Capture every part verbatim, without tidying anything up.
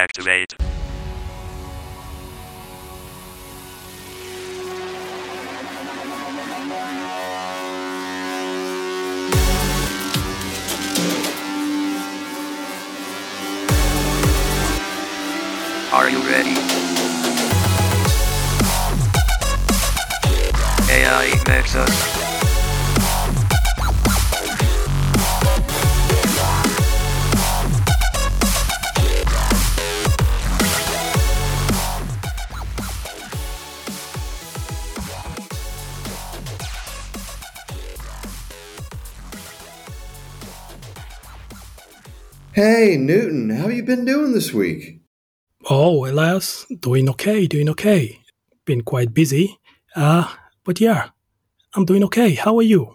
activate. Are you ready? A I Nexus. Hey, Newton, how you been doing this week? Oh, Elias, doing okay, doing okay. Been quite busy. Uh, but yeah, I'm doing okay. How are you?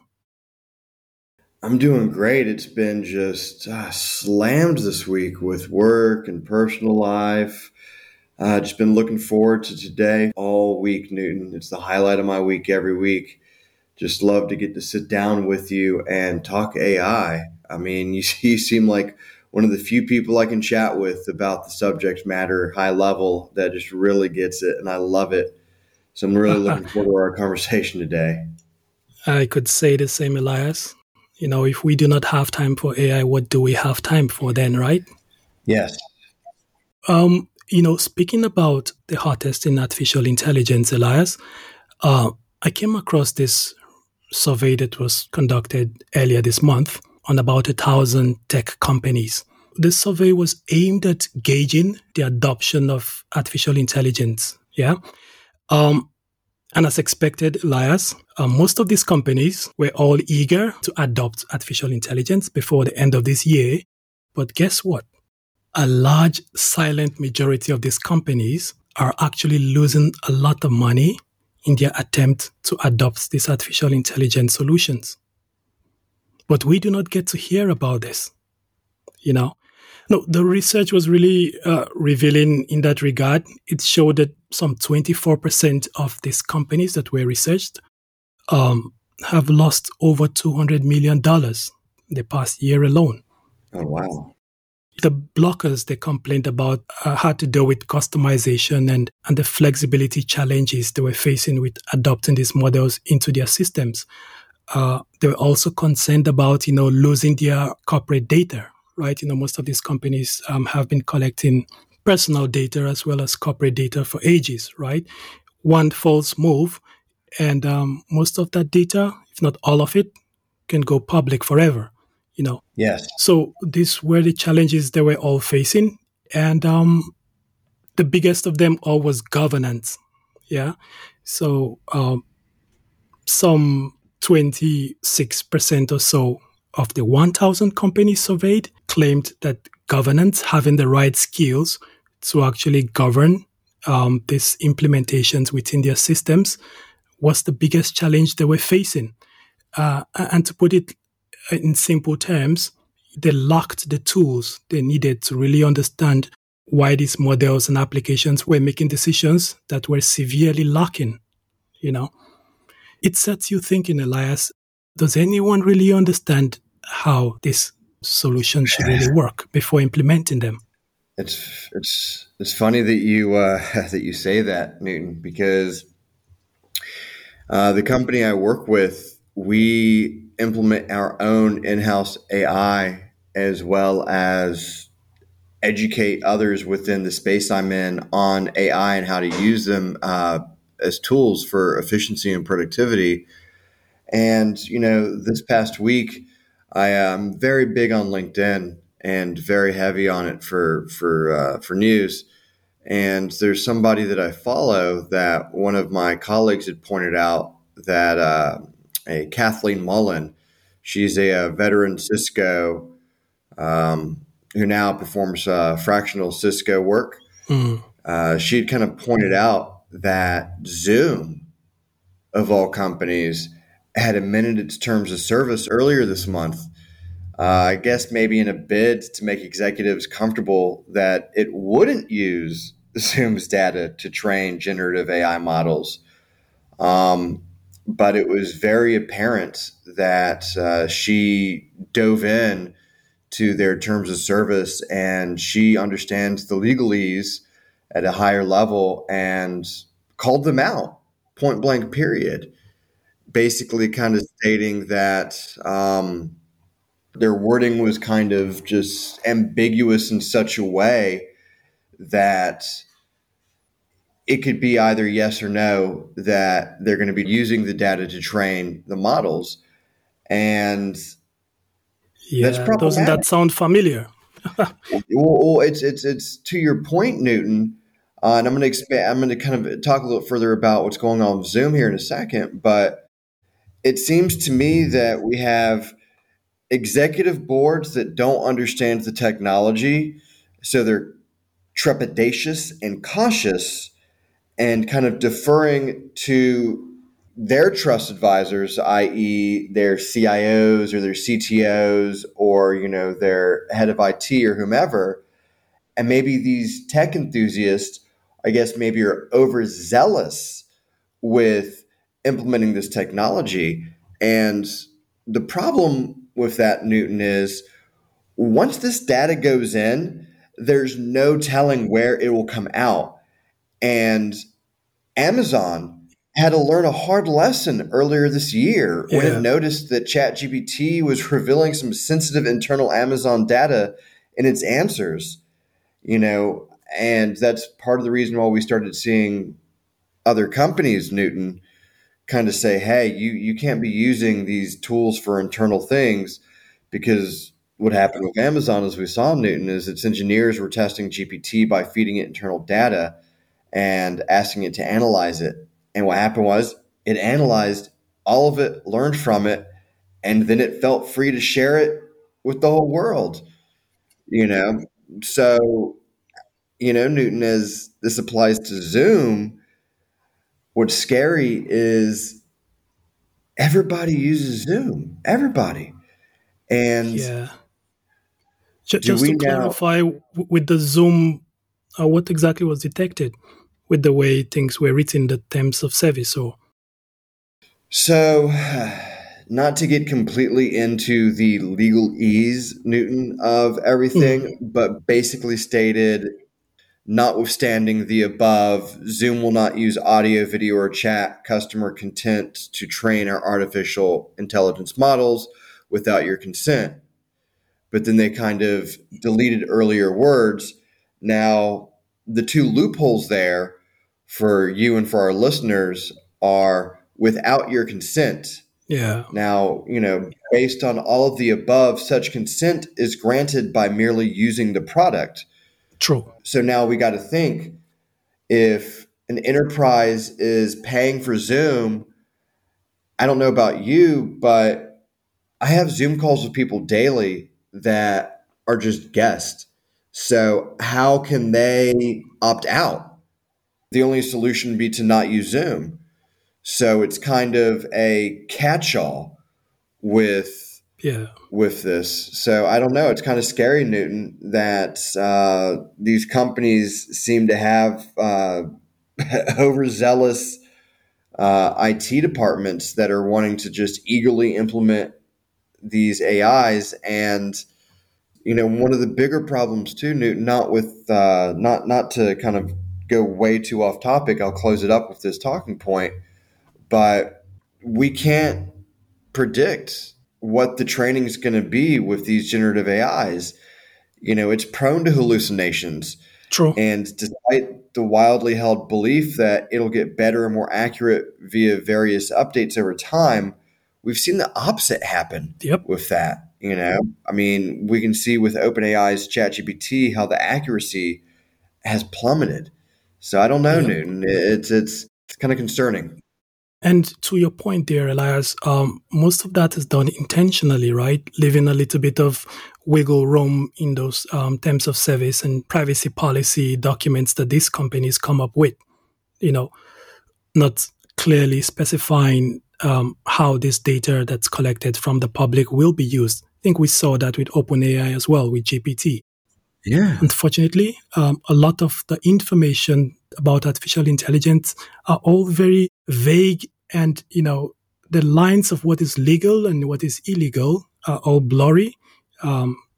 I'm doing great. It's been just uh, slammed this week with work and personal life. Uh, just been looking forward to today all week, Newton. It's the highlight of my week every week. Just love to get to sit down with you and talk A I. I I mean, you, you seem like one of the few people I can chat with about the subject matter high level that just really gets it, and I love it. So I'm really looking forward to our conversation today. I could say the same, Elias. You know, if we do not have time for A I, what do we have time for then, right? Yes. Um, you know, speaking about the hottest in artificial intelligence, Elias, uh, I came across this survey that was conducted earlier this month on about a thousand tech companies. This survey was aimed at gauging the adoption of artificial intelligence. Yeah. Um, and as expected, Elias, uh, most of these companies were all eager to adopt artificial intelligence before the end of this year. But guess what? A large silent majority of these companies are actually losing a lot of money in their attempt to adopt these artificial intelligence solutions. But we do not get to hear about this, you know. No, the research was really uh, revealing in that regard. It showed that some twenty-four percent of these companies that were researched um, have lost over two hundred million dollars the past year alone. Oh, wow. The blockers they complained about uh, had to do with customization and, and the flexibility challenges they were facing with adopting these models into their systems. Uh, they were also concerned about, you know, losing their corporate data, right? You know, most of these companies um, have been collecting personal data as well as corporate data for ages, right? One false move, and um, most of that data, if not all of it, can go public forever, you know. Yes. So these were the challenges they were all facing. And um, the biggest of them all was governance. Yeah. So um, some twenty-six percent or so of the one thousand companies surveyed claimed that governance, having the right skills to actually govern um, these implementations within their systems, was the biggest challenge they were facing. Uh, and to put it in simple terms, they lacked the tools they needed to really understand why these models and applications were making decisions that were severely lacking, you know. It sets you thinking, Elias, does anyone really understand how this solution should really work before implementing them? It's it's it's funny that you uh, that you say that, Newton, because uh, the company I work with, we implement our own in-house A I as well as educate others within the space I'm in on A I and how to use them uh, as tools for efficiency and productivity. And you know, this past week, I am very big on LinkedIn and very heavy on it for for uh, for news. And there's somebody that I follow that one of my colleagues had pointed out that uh, a Kathleen Mullen, she's a, a veteran Cisco um, who now performs uh, fractional Cisco work. Mm. Uh, she'd kind of pointed out that Zoom, of all companies, had amended its terms of service earlier this month. Uh, I guess maybe in a bid to make executives comfortable that it wouldn't use Zoom's data to train generative A I models. Um, but it was very apparent that uh, she dove in to their terms of service, and she understands the legalese at a higher level and called them out, point blank, period. Basically, kind of stating that um, their wording was kind of just ambiguous in such a way that it could be either yes or no, that they're going to be using the data to train the models. And yeah, that's problematic. Doesn't that sound familiar? well, well, it's it's it's to your point, Newton. Uh, and I'm going to expand. I'm going to kind of talk a little further about what's going on with Zoom here in a second. But it seems to me that we have executive boards that don't understand the technology, so they're trepidatious and cautious, and kind of deferring to their trust advisors, that is their C I Os or their C T Os or, you know, their head of I T or whomever. And maybe these tech enthusiasts, I guess, maybe are overzealous with implementing this technology. And the problem with that, Newton, is once this data goes in, there's no telling where it will come out. And Amazon had to learn a hard lesson earlier this year when Yeah. it noticed that ChatGPT was revealing some sensitive internal Amazon data in its answers, you know, and that's part of the reason why we started seeing other companies, Newton, kind of say, hey, you, you can't be using these tools for internal things, because what happened with Amazon, as we saw, Newton, is its engineers were testing G P T by feeding it internal data and asking it to analyze it. And what happened was it analyzed all of it, learned from it, and then it felt free to share it with the whole world, you know? So, you know, Newton, as this applies to Zoom, what's scary is everybody uses Zoom, everybody. And Yeah. Ju- do Just we to now, clarify, w- with the Zoom, uh, what exactly was detected with the way things were written in the terms of service? Or so not to get completely into the legalese, Newton, of everything, Mhm. but basically stated, notwithstanding the above, Zoom will not use audio, video, or chat customer content to train our artificial intelligence models without your consent. But then they kind of deleted earlier words. Now, the two loopholes there for you and for our listeners are without your consent. Yeah, Now, you know, based on all of the above, such consent is granted by merely using the product. true. So now we got to think, if an enterprise is paying for Zoom, I don't know about you, but I have Zoom calls with people daily that are just guests. So how can they opt out? The only solution would be to not use Zoom. So it's kind of a catch-all with Yeah, with this. So I don't know. It's kind of scary, Newton, that uh, these companies seem to have uh, overzealous uh, I T departments that are wanting to just eagerly implement these A Is. And you know, one of the bigger problems too, Newton, not with uh, not not to kind of go way too off topic. I'll close it up with this talking point, but we can't predict what the training is going to be with these generative A Is. You know, it's prone to hallucinations. true. And despite the wildly held belief that it'll get better and more accurate via various updates over time, we've seen the opposite happen Yep. with that. You know, I mean, we can see with OpenAI's ChatGPT how the accuracy has plummeted. So I don't know, Yep. Newton. It's it's it's kind of concerning. And to your point there, Elias, um, most of that is done intentionally, right? Leaving a little bit of wiggle room in those um, terms of service and privacy policy documents that these companies come up with, you know, not clearly specifying um, how this data that's collected from the public will be used. I think we saw that with OpenAI as well, with G P T. Yeah. Unfortunately, um, a lot of the information about artificial intelligence are all very vague, and you know the lines of what is legal and what is illegal are all blurry. Um,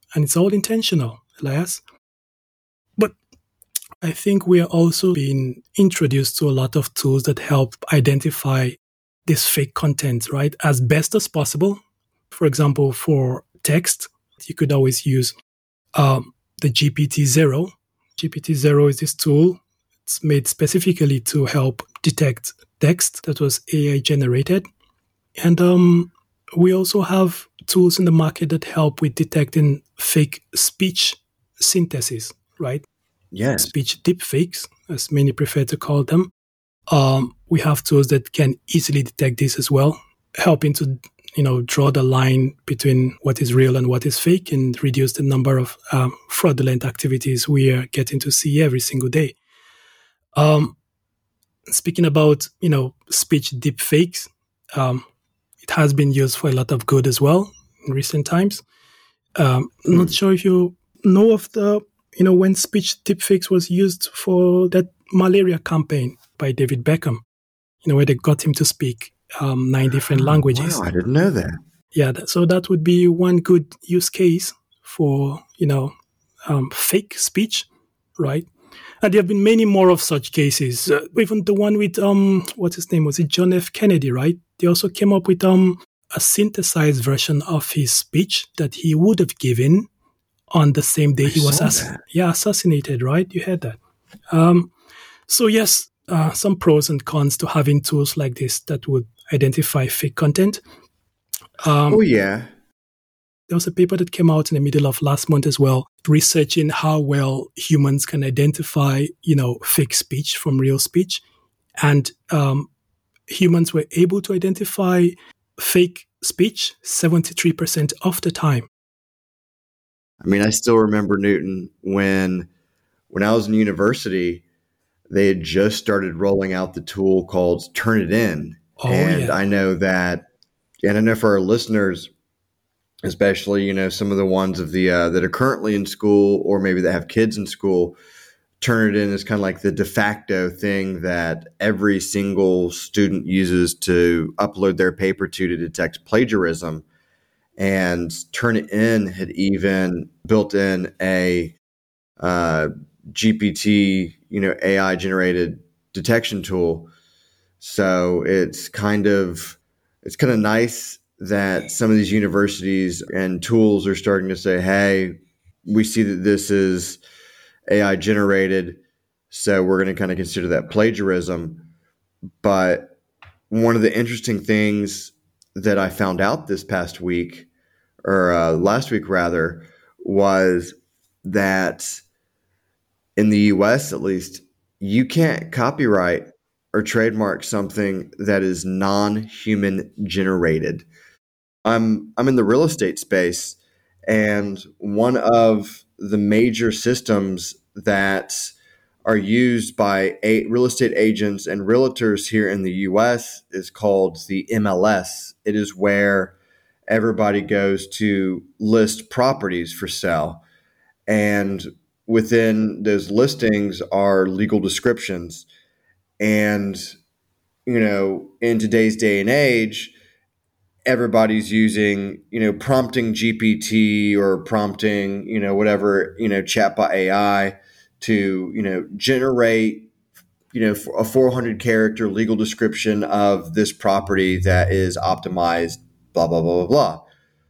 And it's all intentional, Elias. But I think we are also being introduced to a lot of tools that help identify this fake content, right? As best as possible. For example, for text, you could always use um, the G P T zero. G P T zero is this tool. It's made specifically to help detect text that was A I generated. And um, we also have tools in the market that help with detecting fake speech synthesis, right? Yes. Speech deepfakes, as many prefer to call them. Um, we have tools that can easily detect this as well, helping to you know draw the line between what is real and what is fake, and reduce the number of um, fraudulent activities we are getting to see every single day. Um, speaking about you know speech deepfakes, um, it has been used for a lot of good as well in recent times. Um, I'm not sure if you know of the you know when speech deepfakes was used for that malaria campaign by David Beckham, you know where they got him to speak um, nine different languages. Wow, I didn't know that. Yeah, that, so that would be one good use case for you know um, fake speech, right? And there have been many more of such cases. Uh, even the one with um, what's his name? Was it John F. Kennedy? Right? They also came up with um a synthesized version of his speech that he would have given on the same day I he was saw ass- that. yeah assassinated. Right? You heard that. Um, so yes, uh, some pros and cons to having tools like this that would identify fake content. Um, Oh yeah. There was a paper that came out in the middle of last month as well, researching how well humans can identify, you know, fake speech from real speech. And um, humans were able to identify fake speech seventy-three percent of the time. I mean, I still remember, Newton, when when I was in university, they had just started rolling out the tool called Turnitin. Oh, and yeah. I know that, and I know for our listeners, especially, you know, some of the ones of the uh, that are currently in school or maybe that have kids in school, Turnitin is kind of like the de facto thing that every single student uses to upload their paper to to detect plagiarism. And Turnitin had even built in a uh, G P T, you know, A I generated detection tool. So it's kind of it's kind of nice that some of these universities and tools are starting to say, hey, we see that this is A I generated, so we're going to kind of consider that plagiarism. But one of the interesting things that I found out this past week, or uh, last week rather, was that in the U S at least, you can't copyright or trademark something that is non-human generated. I'm I'm in the real estate space, and one of the major systems that are used by a, real estate agents and realtors here in the U S is called the M L S. It is where everybody goes to list properties for sale. And within those listings are legal descriptions. And, you know, in today's day and age, everybody's using, you know, prompting G P T or prompting, you know, whatever, you know, chatbot A I to, you know, generate, you know, a four hundred character legal description of this property that is optimized, blah, blah, blah, blah, blah.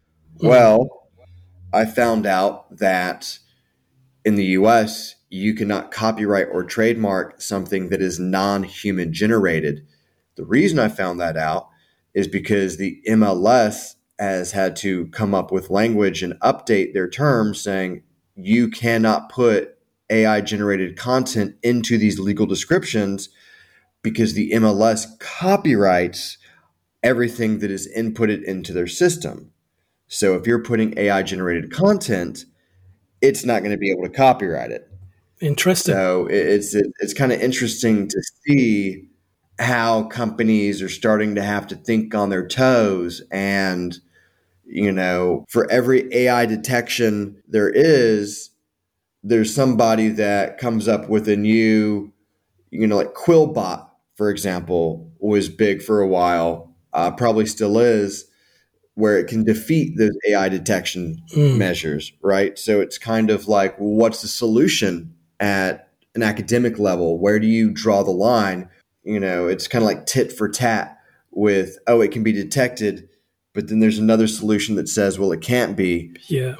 Well, I found out that in the U S, you cannot copyright or trademark something that is non-human generated. The reason I found that out is because the M L S has had to come up with language and update their terms saying you cannot put A I generated content into these legal descriptions because the M L S copyrights everything that is inputted into their system. So if you're putting A I generated content, it's not going to be able to copyright it. Interesting. So it's it, it's kind of interesting to see how companies are starting to have to think on their toes. And, you know, for every A I detection there is, there's somebody that comes up with a new, you know, like Quillbot, for example, was big for a while, uh, probably still is, where it can defeat those A I detection Mm. measures, right? So it's kind of like, well, what's the solution at an academic level? Where do you draw the line? You know, it's kind of like tit for tat with, oh, it can be detected, but then there's another solution that says, well, it can't be. Yeah.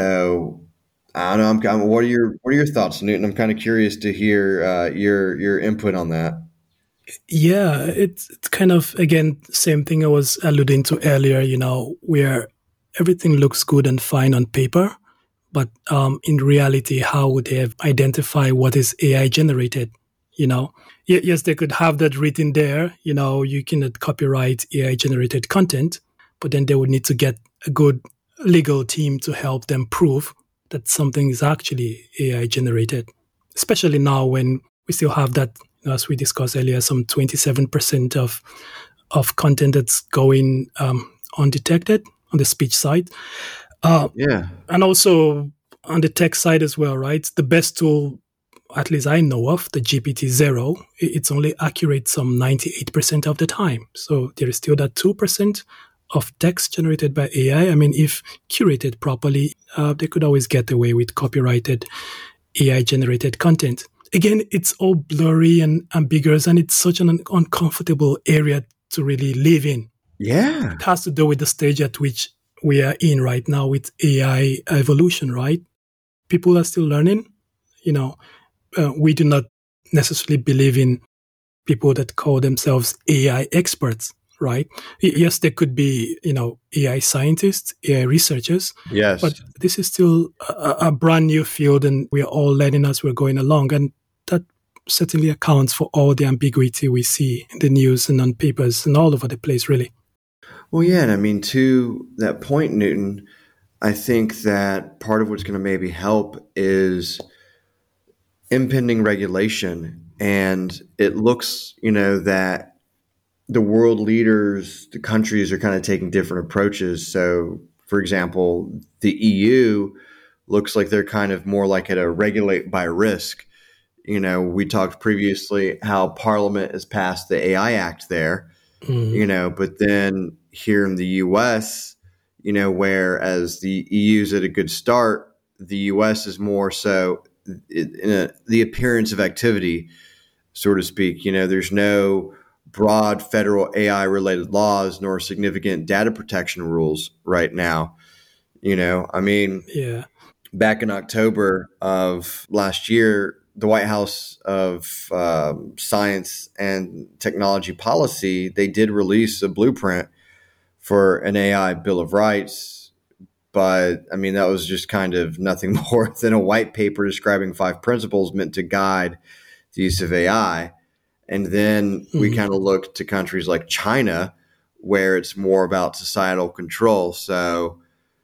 So I don't know. I'm, I'm, what are your what are your thoughts, Newton? I'm kind of curious to hear uh, your your input on that. Yeah, it's it's kind of, again, same thing I was alluding to earlier, you know, where everything looks good and fine on paper, but um, in reality, how would they have identify what is A I generated? You know, Ye- yes, they could have that written there. You know, you cannot copyright A I generated content, but then they would need to get a good legal team to help them prove that something is actually A I generated. Especially now when we still have that, as we discussed earlier, some twenty-seven percent of of content that's going um, undetected on the speech side. Uh, Yeah. and also on the tech side as well, right? The best tool, at least I know of, the G P T Zero, i- it's only accurate some ninety-eight percent of the time. So there is still that two percent of text generated by A I. I mean, if curated properly, uh, they could always get away with copyrighted A I generated content. Again, it's all blurry and ambiguous, and it's such an uncomfortable area to really live in. Yeah. It has to do with the stage at which we are in right now with A I evolution, right? People are still learning. You know, uh, we do not necessarily believe in people that call themselves A I experts, right? Y- Yes, there could be, you know, A I scientists, A I researchers, Yes. but this is still a, a brand new field, and we are all learning as we're going along. And that certainly accounts for all the ambiguity we see in the news and on papers and all over the place, really. Well, yeah, and I mean, to that point, Newton, I think that part of what's going to maybe help is impending regulation. And it looks, you know, that the world leaders, the countries are kind of taking different approaches. So, for example, the E U looks like they're kind of more like at a regulate by risk. You know, we talked previously how Parliament has passed the A I Act there, Mm. you know, but then here in the U S, you know, whereas the E U's at a good start, the U S is more so in a, the appearance of activity, so to speak. You know, there's no broad federal A I related laws nor significant data protection rules right now. You know, I mean, Yeah. back in October of last year, the White House of um, Science and Technology Policy, they did release a blueprint for an A I Bill of Rights. But I mean, that was just kind of nothing more than a white paper describing five principles meant to guide the use of A I. And then we Mhm. kind of look to countries like China, where it's more about societal control. So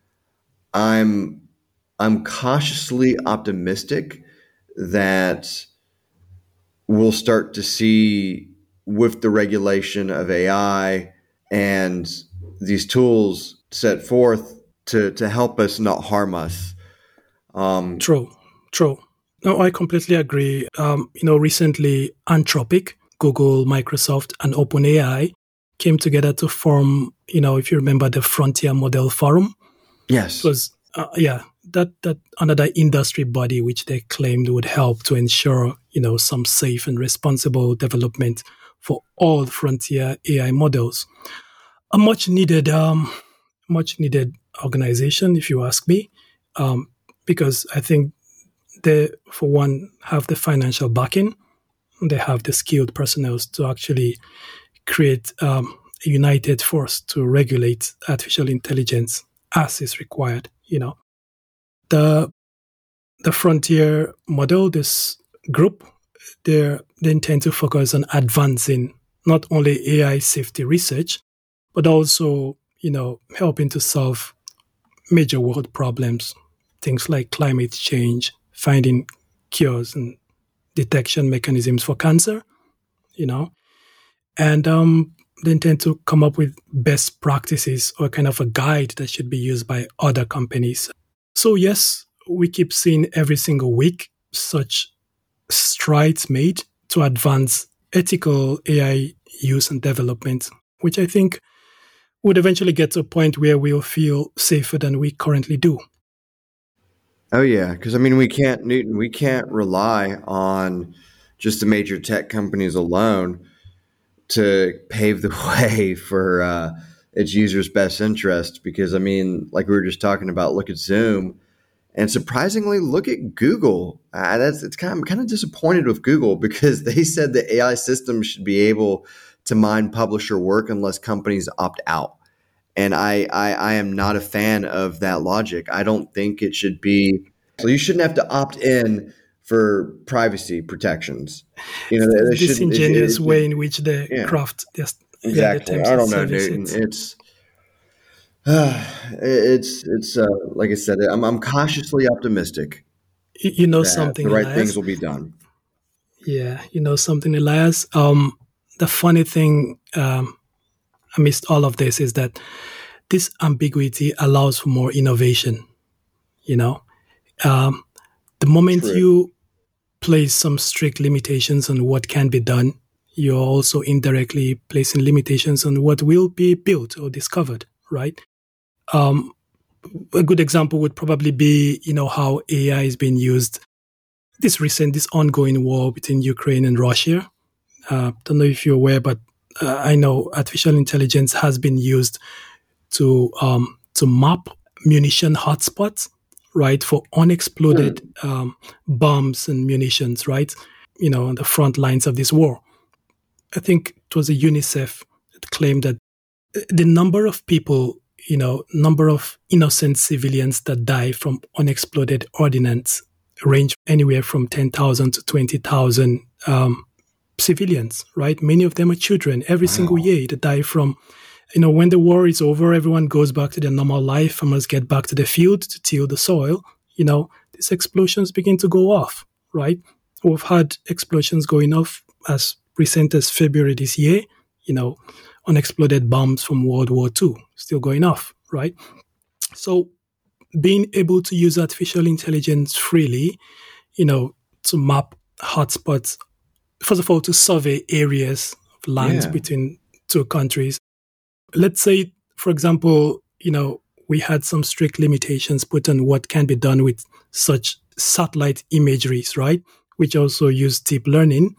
I'm I'm cautiously optimistic that we'll start to see, with the regulation of A I and these tools set forth to, to help us, not harm us. Um, True, true. No, I completely agree. Um, you know, recently, Anthropic, Google, Microsoft, and OpenAI came together to form, you know, if you remember the Frontier Model Forum. yes. It was, uh, yeah, that that another industry body which they claimed would help to ensure, you know, some safe and responsible development for all frontier A I models. A much needed, um, much needed organization, if you ask me, um, because I think they, for one, have the financial backing. They have the skilled personnel to actually create um, a united force to regulate artificial intelligence as is required. You know, the the frontier model, this group, they they intend to focus on advancing not only A I safety research, but also, you know, helping to solve major world problems, things like climate change, finding cures and detection mechanisms for cancer, you know, and um, they intend to come up with best practices or kind of a guide that should be used by other companies. So yes, we keep seeing every single week such strides made to advance ethical A I use and development, which I think would eventually get to a point where we'll feel safer than we currently do. Oh yeah, because I mean, we can't, Newton, we can't rely on just the major tech companies alone to pave the way for uh, its users' best interest. Because I mean, like we were just talking about, look at Zoom, and surprisingly, look at Google. Uh, that's it's kind of I'm kind of disappointed with Google because they said the A I system should be able to mine publisher work unless companies opt out. And I, I, I am not a fan of that logic. I don't think it should be. So you shouldn't have to opt in for privacy protections. You know, there This shouldn't. It, ingenious it, way in which they yeah, craft their, yeah, their exactly. terms I and don't know, Newton. services. It's uh, it's it's uh, like I said. I'm I'm cautiously optimistic You you know that something, the right things Elias? will be done. Yeah, you know something, Elias? Um, the funny thing um, amidst all of this is that this ambiguity allows for more innovation, you know? Um, the moment True. you place some strict limitations on what can be done, you're also indirectly placing limitations on what will be built or discovered, right? Um, a good example would probably be, you know, how A I is being used. This recent, this ongoing war between Ukraine and Russia. Uh, don't know if you're aware, but uh, I know artificial intelligence has been used to um, to map munition hotspots, right, for unexploded Hmm. um, bombs and munitions, right, you know, on the front lines of this war. I think it was a UNICEF that claimed that the number of people, you know, number of innocent civilians that die from unexploded ordnance range anywhere from ten thousand to twenty thousand um, civilians, right? Many of them are children. Every single Wow. year they die from, you know, when the war is over, everyone goes back to their normal life. Farmers get back to the field to till the soil. You know, these explosions begin to go off, right? We've had explosions going off as recent as February this year, you know, unexploded bombs from World War Two still going off, right? So being able to use artificial intelligence freely, you know, to map hotspots, first of all, to survey areas of lines Yeah. between two countries. Let's say, for example, you know, we had some strict limitations put on what can be done with such satellite imageries, right? Which also use deep learning.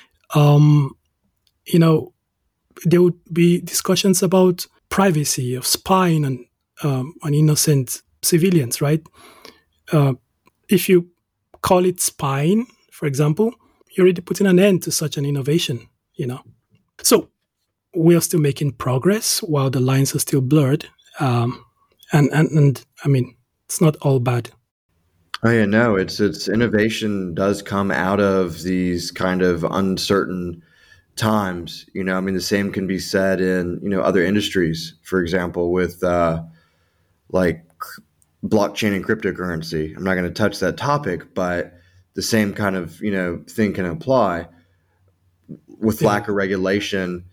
Um, you know, there would be discussions about privacy of spying on um, on innocent civilians, right? Uh, if you call it spying, for example, you're already putting an end to such an innovation, you know. So we are still making progress while the lines are still blurred. Um, and, and, and I mean, it's not all bad. Oh yeah, no, it's it's innovation does come out of these kind of uncertain times. You know, I mean, the same can be said in, you know, other industries. For example, with uh, like c- blockchain and cryptocurrency. I'm not going to touch that topic, but the same kind of, you know, thing can apply. With Yeah. lack of regulation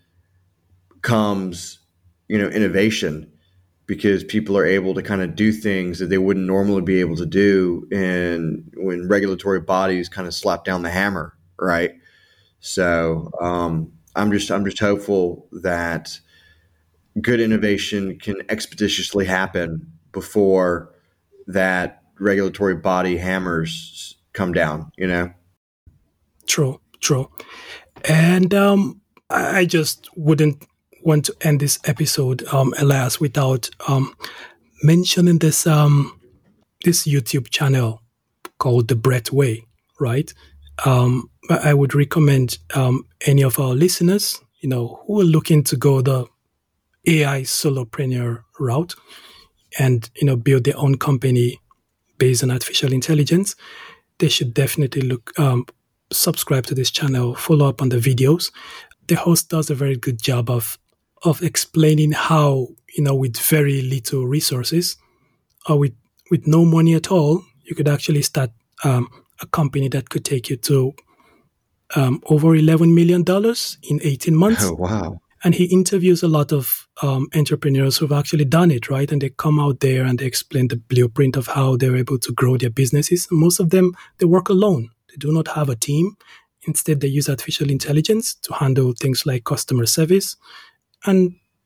comes, you know, innovation, because people are able to kind of do things that they wouldn't normally be able to do in when regulatory bodies kind of slap down the hammer, right? So um, I'm just I'm just hopeful that good innovation can expeditiously happen before that regulatory body hammers come down, you know? True, true. And um, I I just wouldn't want to end this episode, um, Elias, without um, mentioning this um, this YouTube channel called The Brett Way, right? Um, I I would recommend um, any of our listeners, you know, who are looking to go the A I solopreneur route and, you know, build their own company based on artificial intelligence, they should definitely look, um, subscribe to this channel, follow up on the videos. The host does a very good job of of explaining how, you know, with very little resources or with with no money at all, you could actually start um, a company that could take you to um, over eleven million dollars in eighteen months. Oh, wow. And he interviews a lot of um, entrepreneurs who've actually done it, right? And they come out there and they explain the blueprint of how they're able to grow their businesses. Most of them, they work alone. They do not have a team. Instead, they use artificial intelligence to handle things like customer service and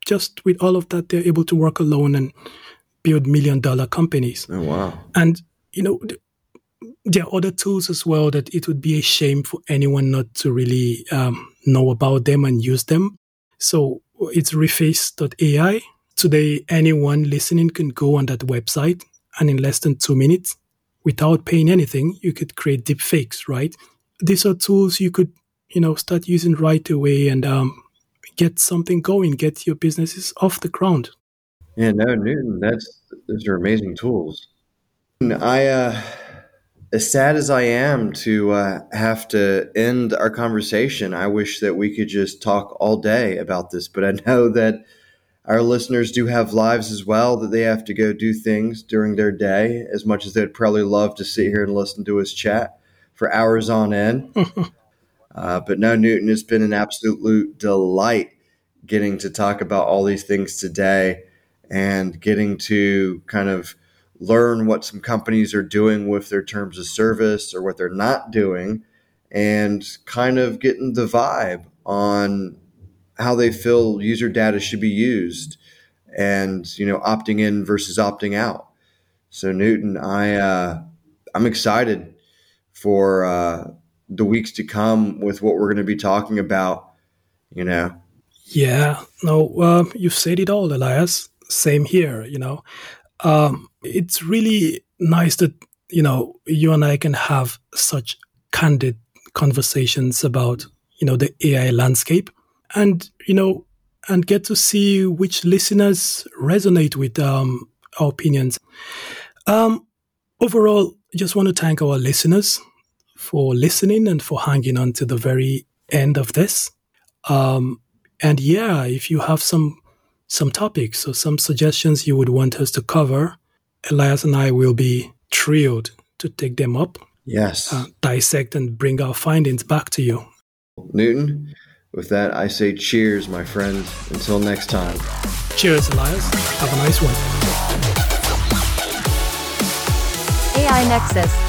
just with all of that, they're able to work alone and build million dollar companies. Oh, wow. And, you know, th- there are other tools as well that it would be a shame for anyone not to really um, know about them and use them. So it's reface dot A I. Today, anyone listening can go on that website, and in less than two minutes, without paying anything, you could create deep fakes, right? These are tools you could, you know, start using right away and um, get something going, get your businesses off the ground. Yeah, no, Newton, that's those are amazing tools. And I, uh, as sad as I am to uh, have to end our conversation, I wish that we could just talk all day about this. But I know that our listeners do have lives as well, that they have to go do things during their day, as much as they'd probably love to sit here and listen to us chat for hours on end. uh, but no, Newton, it's been an absolute delight getting to talk about all these things today and getting to kind of learn what some companies are doing with their terms of service or what they're not doing, and kind of getting the vibe on how they feel user data should be used, and, you know, opting in versus opting out. So Newton, I, uh, I'm excited for uh, the weeks to come with what we're going to be talking about, you know. Yeah, no, uh, you've said it all, Elias. Same here, you know. Um, it's really nice that, you know, you and I can have such candid conversations about, you know, the A I landscape, and, you know, and get to see which listeners resonate with um, our opinions. Um, overall, I just want to thank our listeners for listening and for hanging on to the very end of this. Um, and yeah, if you have some some topics or some suggestions you would want us to cover, Elias and I will be thrilled to take them up, Yes. uh, dissect and bring our findings back to you. Newton, with that, I say cheers, my friend. Until next time. Cheers, Elias. Have a nice one. A I Nexus.